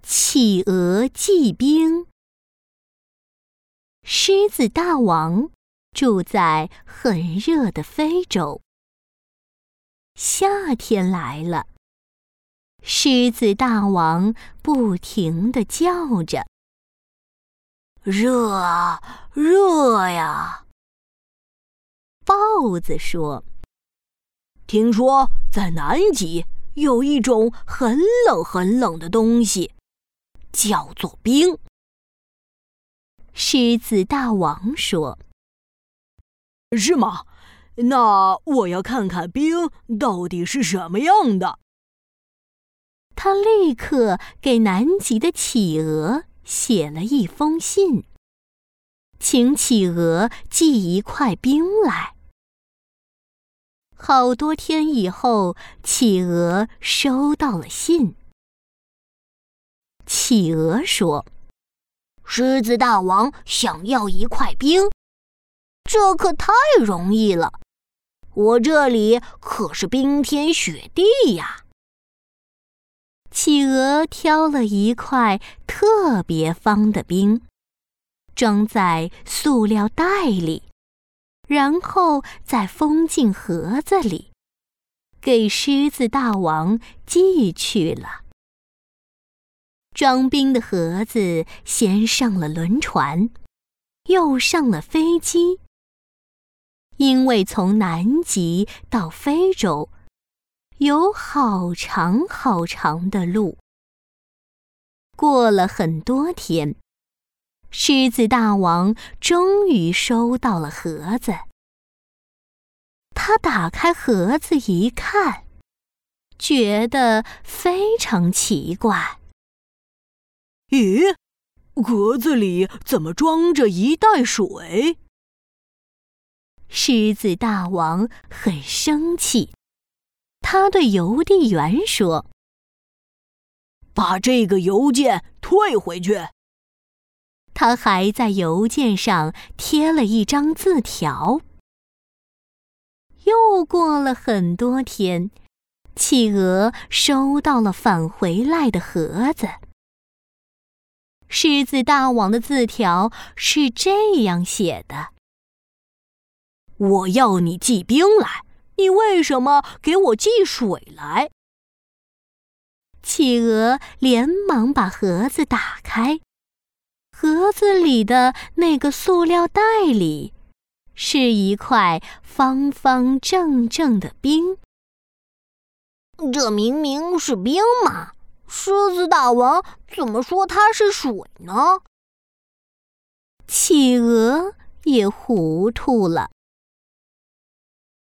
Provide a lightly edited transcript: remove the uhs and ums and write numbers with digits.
企鹅祭冰。狮子大王住在很热的非洲。夏天来了，狮子大王不停地叫着：“热啊，热呀！”豹子说：“ 听说在南极有一种很冷很冷的东西，叫做冰。” 狮子大王说：“ 是吗？那我要看看冰到底是什么样的。” 他立刻给南极的企鹅写了一封信，请企鹅寄一块冰来。好多天以后，企鹅收到了信。企鹅说：“ 狮子大王想要一块冰，这可太容易了，我这里可是冰天雪地呀。” 企鹅挑了一块特别方的冰，装在塑料袋里，然后再封进盒子里，给狮子大王寄去了。装冰的盒子先上了轮船，又上了飞机。因为从南极到非洲有好长好长的路。过了很多天，狮子大王终于收到了盒子。他打开盒子一看，觉得非常奇怪。 咦，盒子里怎么装着一袋水？ 狮子大王很生气，他对邮递员说：“ 把这个邮件退回去。” 他还在邮件上贴了一张字条。又过了很多天，企鹅收到了返回来的盒子。狮子大王的字条是这样写的：“ 我要你寄冰来，你为什么给我寄水来？” 企鹅连忙把盒子打开，盒子里的那个塑料袋里是一块方方正正的冰。 这明明是冰嘛，狮子大王怎么说它是水呢？ 企鹅也糊涂了。